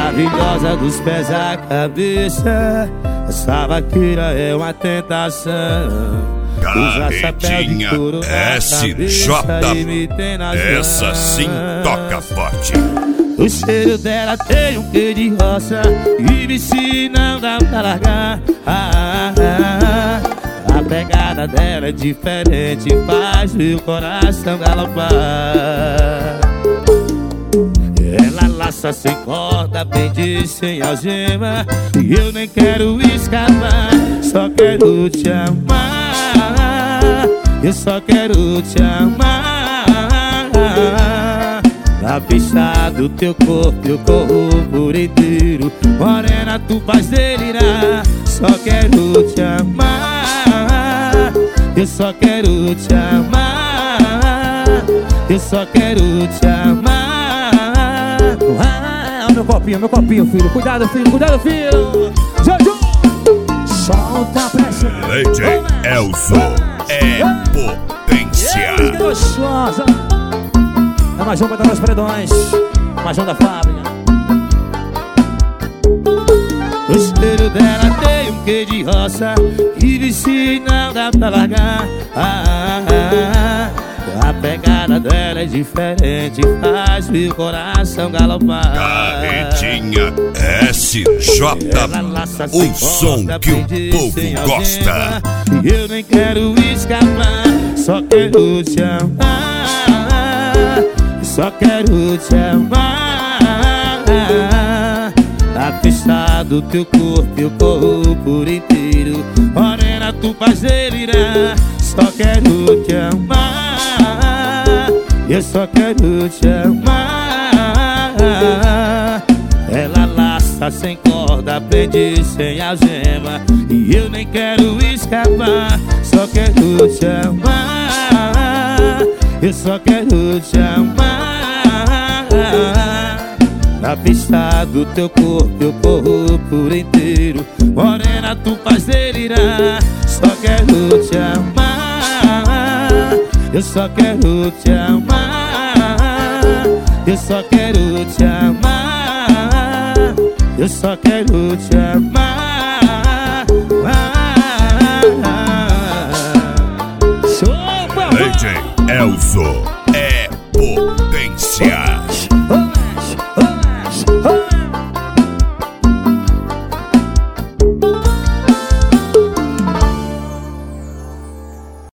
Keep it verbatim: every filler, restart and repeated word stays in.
maravilhosa dos pés à cabeça. Essa vaqueira é uma tentação. Carretinha S J, essa sim toca forte. O cheiro dela tem um quê de roça e vici não dá pra largar. ah, ah, ah. A pegada dela é diferente, faz meu coração galopar. Ela laça sem corda, prende sem algema, e eu nem quero escapar. Só quero te amar, eu só quero te amar. Na pista do teu corpo eu corro por inteiro. Morena, tu faz delirar. Só quero te amar, eu só quero te amar. Eu só quero te amar. Ah, meu copinho, meu copinho, filho. Cuidado, filho, cuidado, filho. Jojo! Solta a pressão. Leite Elzo é potência. Que gostosa. É mais um para dar os predões. Mais um da fábrica. O cheiro dela tem um quê de roça e vici não dá pra largar. ah, ah, ah. A pegada dela é diferente, faz meu coração galopar. Carretinha S J, o som que o povo gosta. E eu nem quero escapar, só quero te amar. Só quero te amar. Na pista do teu corpo eu corro por inteiro. Morena, tu faz delirar. Só quero te amar, eu só quero te amar. Ela laça sem corda, prende sem algema, e eu nem quero escapar. Só quero te amar, eu só quero te amar. Na pista do teu corpo eu corro por inteiro. Morena, tu faz delirar. Só quero te amar, eu só quero te amar. Eu só quero te amar, eu só quero te amar.